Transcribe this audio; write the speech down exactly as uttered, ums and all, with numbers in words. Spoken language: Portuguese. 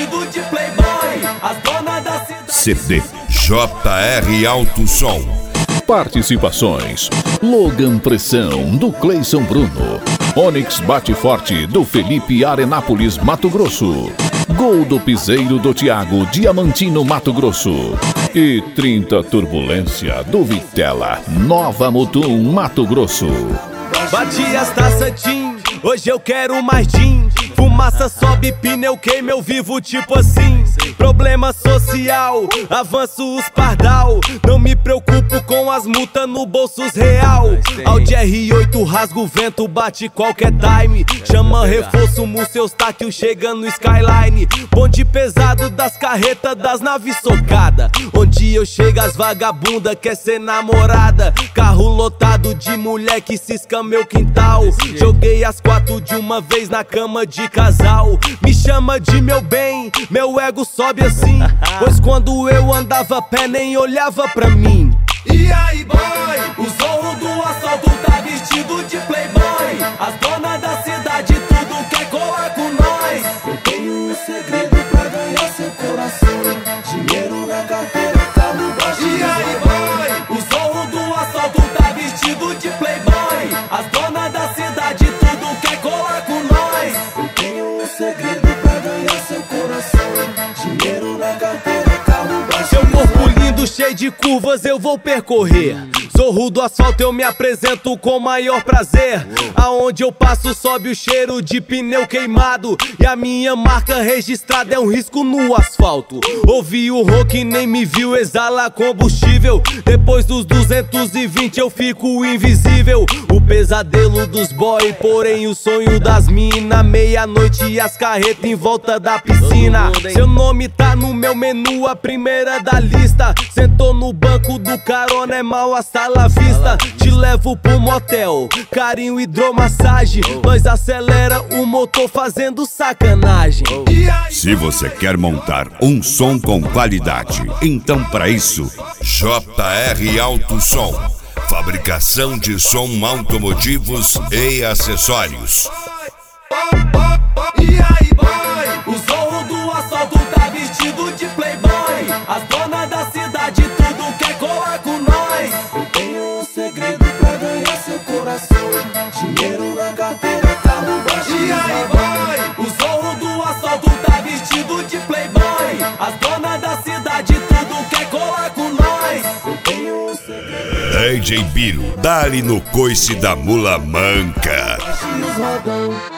vestido de playboy, as donas da cidade. C D J R Alto Som. Participações: Logan Pressão, do Cleison Bruno. Onyx Bate Forte, do Felipe Arenápolis, Mato Grosso. Gol do Piseiro, do Thiago Diamantino, Mato Grosso. E trinta Turbulência, do Vitela, Nova Mutum, Mato Grosso. Bati as taças, Tim, hoje eu quero mais gin. Fumaça sobe, pneu queima, eu vivo tipo assim. Problema social, avanço os pardal. Não me preocupo com as multas no bolsos real. Audi R oito rasga o vento, bate qualquer time. Chama reforço, seus táquio chega no Skyline. Bonde pesado das carretas, das naves socada. Onde eu chego as vagabunda quer ser namorada. Carro lotado de mulher que cisca meu quintal. Joguei as quatro de uma vez na cama de casal. Me chama de meu bem, meu ego sobe assim. Pois quando eu andava a pé nem olhava pra mim. E aí boy, o zorro do assalto tá vestido de playboy. As donas da cidade tudo quer colar com nós. Eu tenho um segredo pra ganhar seu coração. Dinheiro na carteira, carro baixo. E aí boy, o zorro do assalto tá vestido de playboy. As donas da cidade tudo quer colar com nós. Eu tenho um segredo pra ganhar seu coração. Dinheiro na carteira, carro baixo. Seu corpo lindo, cheio de curvas, eu vou percorrer. Zorro do asfalto, eu me apresento com maior prazer. Aonde eu passo sobe o cheiro de pneu queimado. E a minha marca registrada é um risco no asfalto. Ouvi o rock, nem me viu, exala combustível. Depois dos duzentos e vinte eu fico invisível. O pesadelo dos boy, porém o sonho das mina. Meia-noite e as carretas em volta da piscina. Seu nome tá no meu menu, a primeira da lista. Sentou no banco do carona, é mal a sala vista. Te levo pro motel, carinho, hidromassagem. Nós acelera o motor fazendo sacanagem. Se você quer montar um som com qualidade, então para isso, J R Alto Som. Fabricação de som automotivos e acessórios. E aí boy, o zorro do assalto tá vestido de playboy. As donas da cidade tudo quer colar com nós. Eu tenho um segredo pra ganhar seu coração. Dinheiro na carteira, carro baixo. E aí boy, o zorro do assalto tá vestido de playboy. As donas da cidade tudo quer colar com nós. Eu tenho um segredo. D J Biro, dá-lhe no coice da mula manca. Rodão.